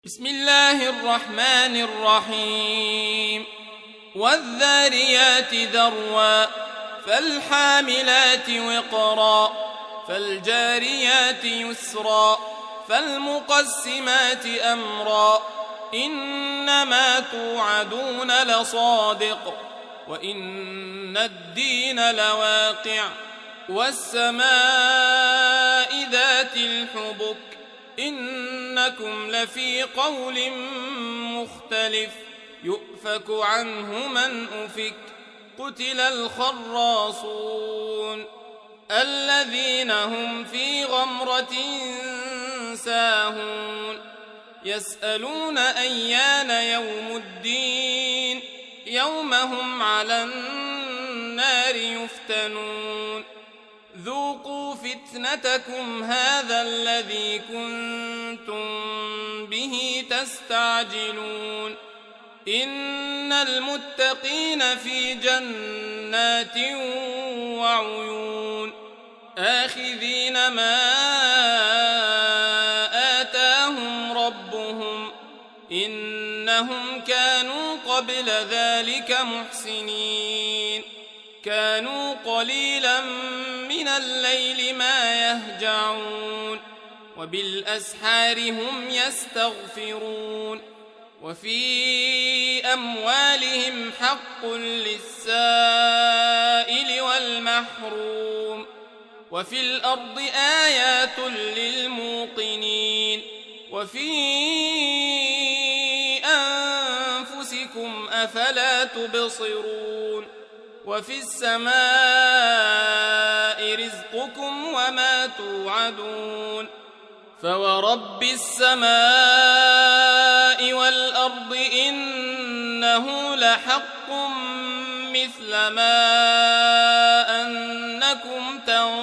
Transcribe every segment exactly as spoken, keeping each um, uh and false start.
بسم الله الرحمن الرحيم والذاريات ذروا فالحاملات وقرا فالجاريات يسرا فالمقسمات أمرا إنما توعدون لصادق وإن الدين لواقع والسماء ذات الحبك إنكم لفي قول مختلف يؤفك عنه من أفك قتل الخراصون الذين هم في غمرة ساهون يسألون أيان يوم الدين يوم هم على النار يفتنون ذوقوا فتنتكم هذا الذي كنتم به تستعجلون إن المتقين في جنات وعيون آخذين ما آتاهم ربهم إنهم كانوا قبل ذلك محسنين كانوا قليلا من الليل ما يهجعون وبالأسحار هم يستغفرون وفي أموالهم حق للسائل والمحروم وفي الأرض آيات للموقنين وفي أنفسكم أفلا تبصرون وفي السماء رزقكم وما توعدون فورب السماء والأرض إنه لحق مثل ما أنكم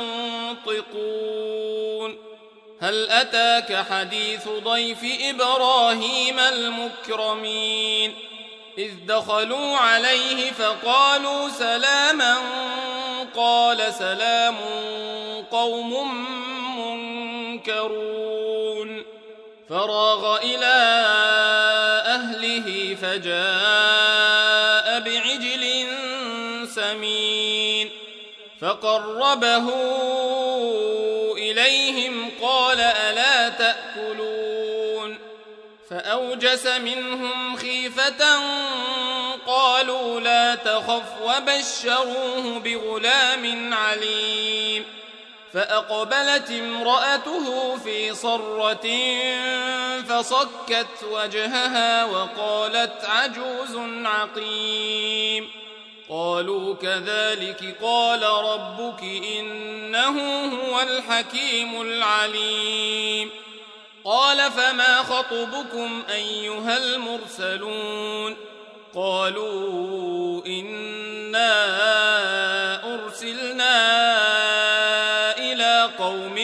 تنطقون هل أتاك حديث ضيف إبراهيم المكرمين إذ دخلوا عليه فقالوا سلاما قال سلام قوم منكرون فراغ إلى أهله فجاء بعجل سمين فقربه إليهم قال ألا تأكلون فأوجس منهم خيفة قالوا لا تخف وبشروه بغلام عليم فأقبلت امرأته في صرة فصكت وجهها وقالت عجوز عقيم قالوا كذلك قال ربك إنه هو الحكيم العليم قال فما خطبكم أيها المرسلون قالوا إنا أرسلنا إلى قوم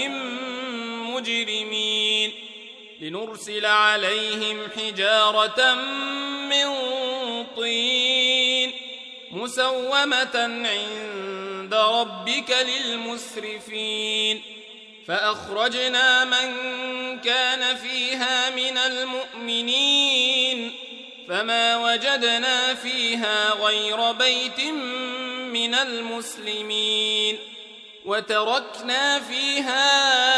مجرمين لنرسل عليهم حجارة من طين مسومة عند ربك للمسرفين فأخرجنا من كان فيها من المؤمنين فما وجدنا فيها غير بيت من المسلمين وتركنا فيها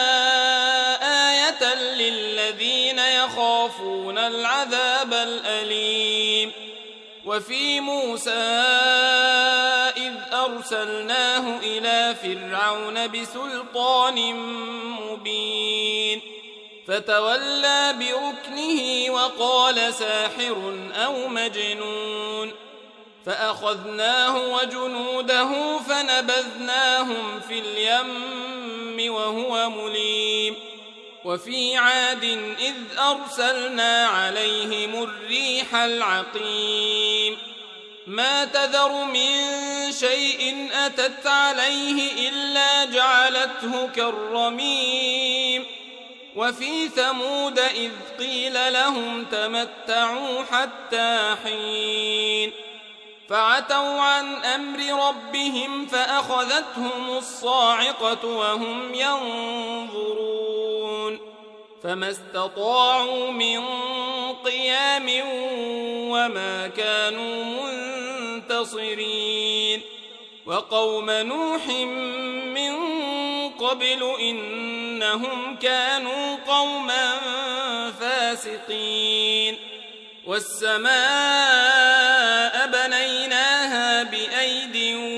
آية للذين يخافون العذاب الأليم وفي موسى إذ أرسلناه إلى فرعون بسلطان مبين فتولى بركنه وقال ساحر أو مجنون فأخذناه وجنوده فنبذناهم في اليم وهو مليم وفي عاد إذ أرسلنا عليهم الريح العقيم ما تذر من شيء أتت عليه إلا جعلته كالرميم وفي ثمود إذ قيل لهم تمتعوا حتى حين فعتوا عن أمر ربهم فأخذتهم الصاعقة وهم ينظرون فما استطاعوا من بسلام وما كانوا منتصرين وقوم نوح من قبل إنهم كانوا قوما فاسقين والسماء بنيناها بأيد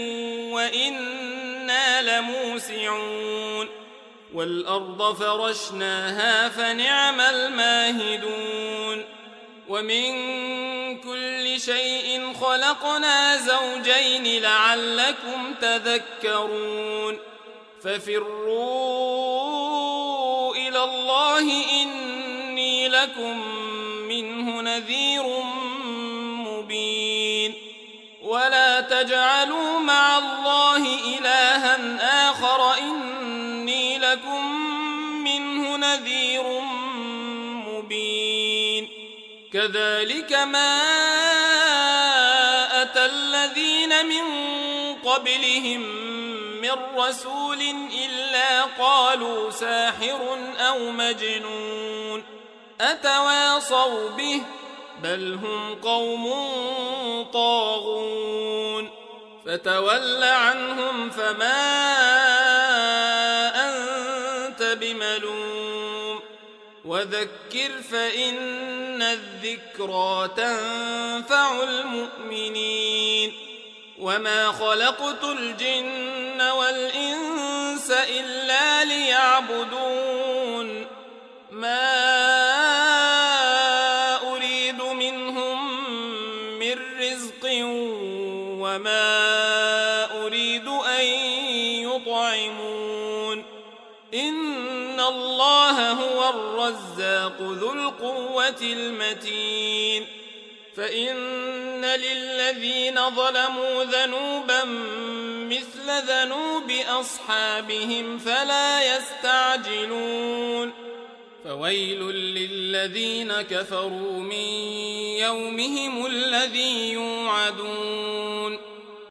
وإنا لموسعون والأرض فرشناها فنعم الماهدون ومن كل شيء خلقنا زوجين لعلكم تذكرون ففروا إلى الله إني لكم منه نذير مبين ولا تجعلوا مع الله إلها آخر إني لكم منه نذير مبين كذلك ما أتى الذين من قبلهم من رسول إلا قالوا ساحر أو مجنون أتواصوا به بل هم قوم طاغون فتول عنهم فما أنت بملوم وذكر فإن الذكرى تنفع المؤمنين وما خلقت الجن والإنس إلا ليعبدون ما أريد منهم من رزق وما أريد أن يطعمون إن الله هو الرزاق ذو القوة المتين فإن للذين ظلموا ذنوبا مثل ذنوب أصحابهم فلا يستعجلون فويل للذين كفروا من يومهم الذي يوعدون